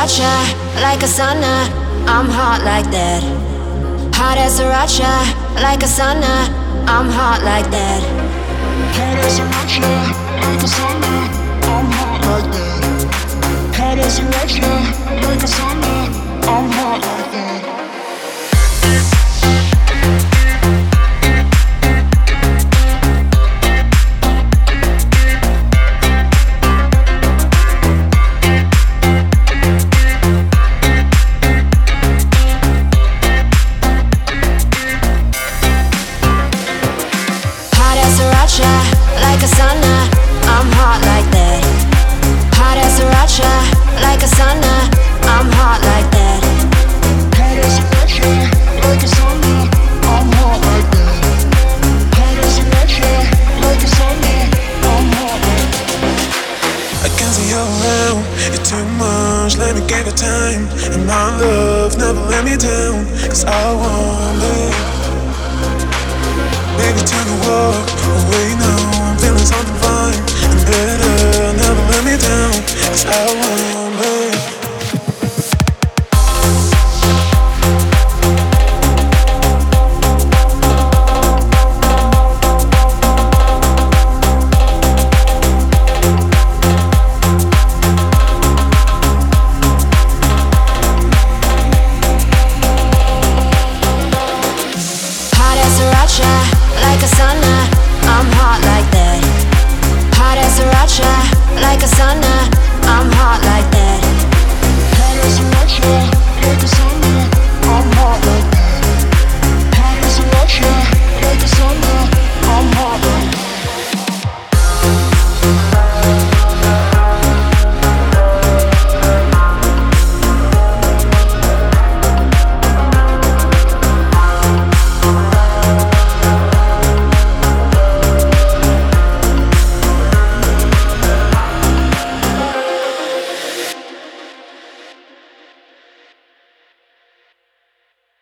sriracha, like a sauna. I'm hot like that. Hot as sriracha, like a sauna. I'm hot like that. Hot as sriracha, like a sauna. I'm hot like that. Hot as sriracha, like a sauna. I'm hot like that. Like a sauna, I'm hot like that. Hot as sriracha, like a sauna, I'm hot like that. Hot as sriracha, like a sauna, I'm hot like that. Hot as sriracha, like a sauna, I'm hot like that. I can't see you around, you're too much, let me give it time. And my love never let me down, 'cause I want it. Baby, take a walk away now. I'm feeling something fine and better. Never let me down, 'cause I want it. Like a sauna, I'm hot like that. Hot as sriracha, like a sauna, I'm hot like that. Hot as sriracha, like a sauna.